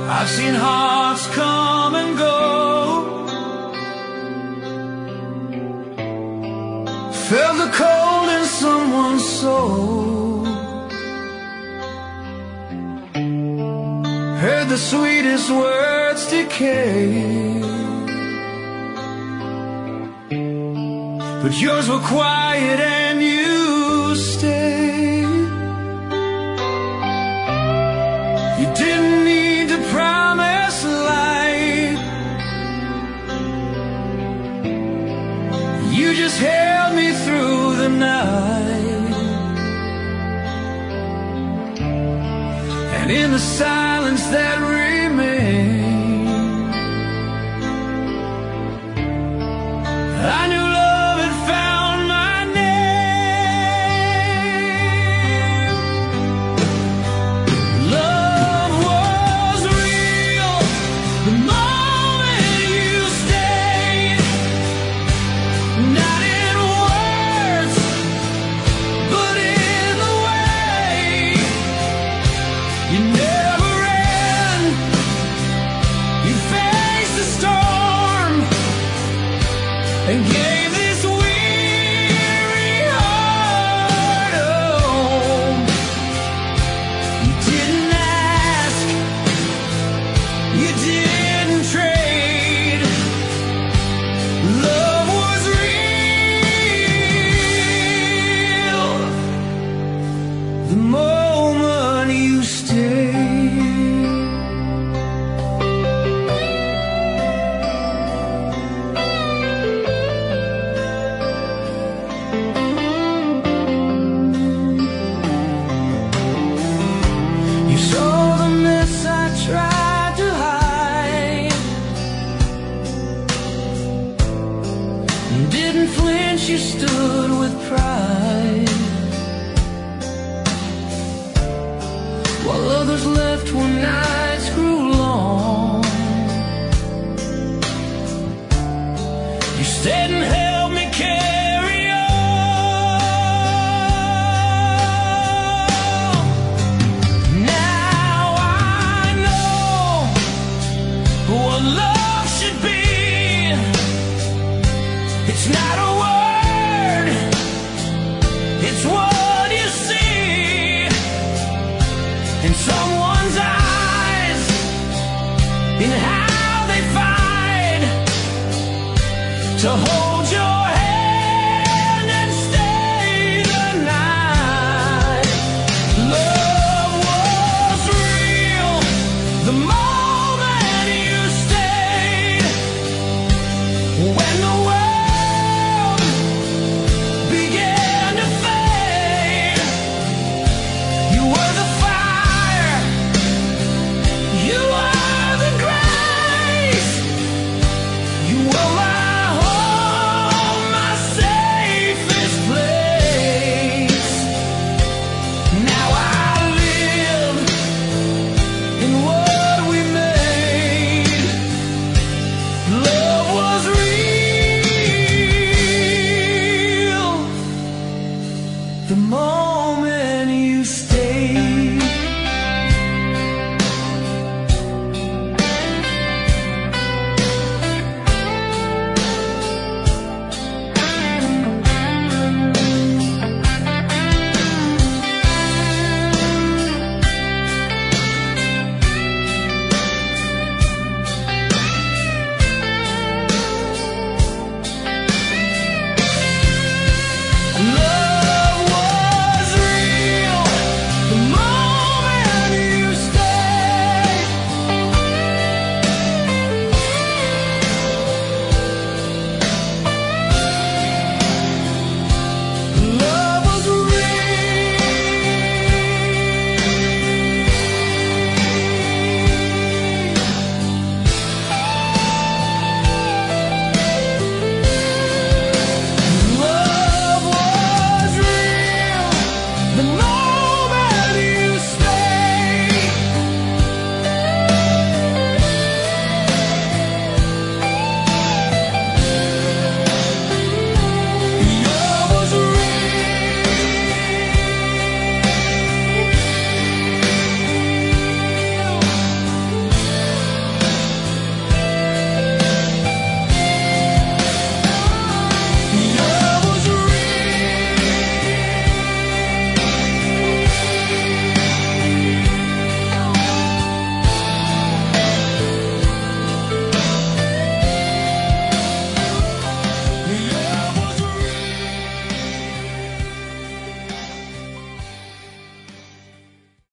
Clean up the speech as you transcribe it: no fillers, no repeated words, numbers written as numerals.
I've seen hearts come and go, felt the cold in someone's soul, heard the sweetest words decay, but yours were quiet and you stayed. You didn't need to promise light, you just held me through the night. And in the silence that remained, I knew love had found my name. Love was real the moment you stayed, not in words, but in the way you never ran. You faced the storm and gave this weary heart a home. You didn't ask, you didn't trade. Love was real the moment you stayed. You saw the mess I tried to hide, and didn't flinch, you stood with pride, while others left when nights grew long. You stayed and helped me carry on. Now I know what love should be. It's not a word, it's what you see in someone's eyes, in how they fight to hold